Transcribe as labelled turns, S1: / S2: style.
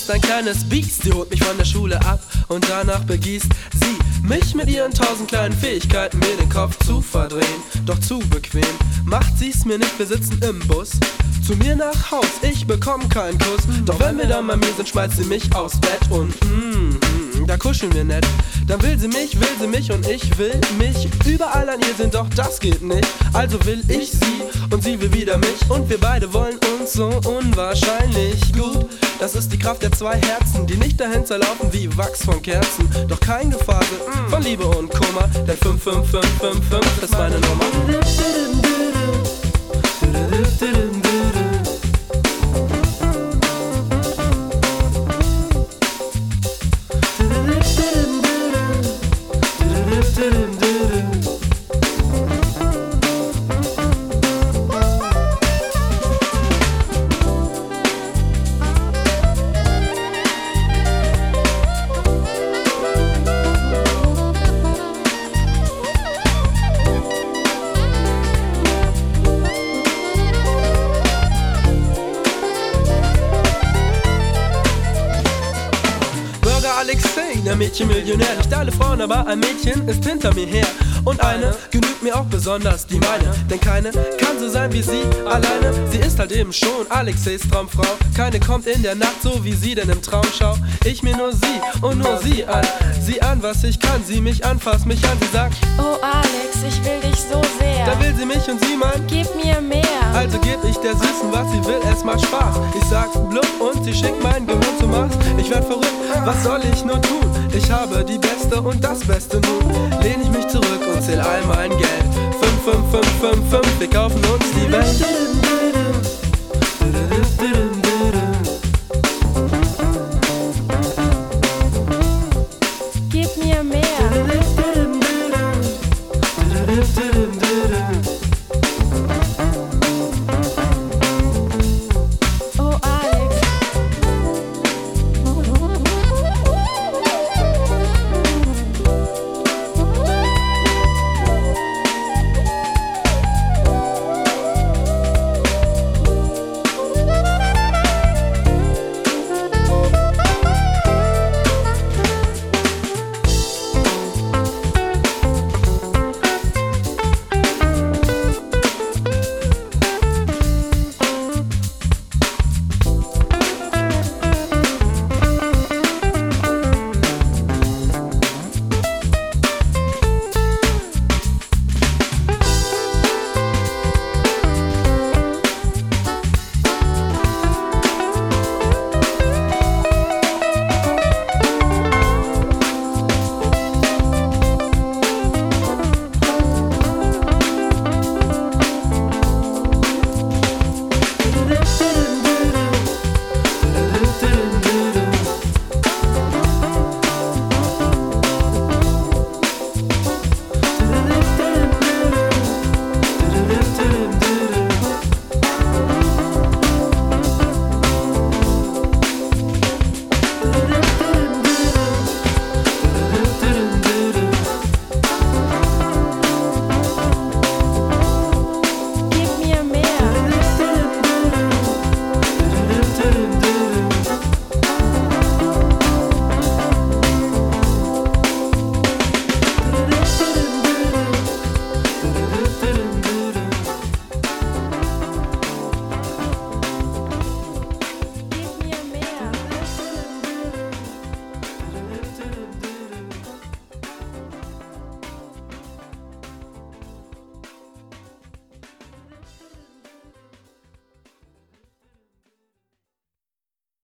S1: ist ein kleines Biest. Sie holt mich von der Schule ab und danach begießt sie mich mit ihren 1000 kleinen Fähigkeiten, mir den Kopf zu verdrehen. Doch zu bequem macht sie's mir nicht, wir sitzen im Bus zu mir nach Haus, ich bekomm keinen Kuss. Doch wenn wir dann bei mir sind, schmeißt sie mich aufs Bett und da kuscheln wir nett. Dann will sie mich und ich will mich überall an ihr sind, doch das geht nicht. Also will ich sie und sie will wieder mich und wir beide wollen uns so unwahrscheinlich gut. Das ist die Kraft der zwei Herzen, die nicht dahin zerlaufen wie Wachs von Kerzen. Doch kein Gefasel von Liebe und Kummer, denn 55555 ist meine Nummer. Alexei, der Mädchenmillionär. Nicht alle Frauen, aber ein Mädchen ist hinter mir her. Und eine genügt mir auch besonders, die meine. Denn keine kann so sein wie sie alleine. Sie ist halt eben schon Alexeis Traumfrau. Keine kommt in der Nacht so wie sie, denn im Traum schau ich mir nur sie und nur sie an. Sie an, was ich kann, sie mich anfasst, mich an. Sie sagt:
S2: Oh Alex, ich will dich so sehr.
S1: Da will sie mich und sie meint:
S2: Gib mir mehr.
S1: Also geb ich der Süßen, was sie will, es macht Spaß. Ich sag blub und sie schickt mein Gehirn zum Mars. Ich werd verrückt, was soll ich nur tun? Ich habe die Beste und das Beste nun. Lehn ich mich zurück und zähl all mein Geld. 55555, wir kaufen uns die Welt.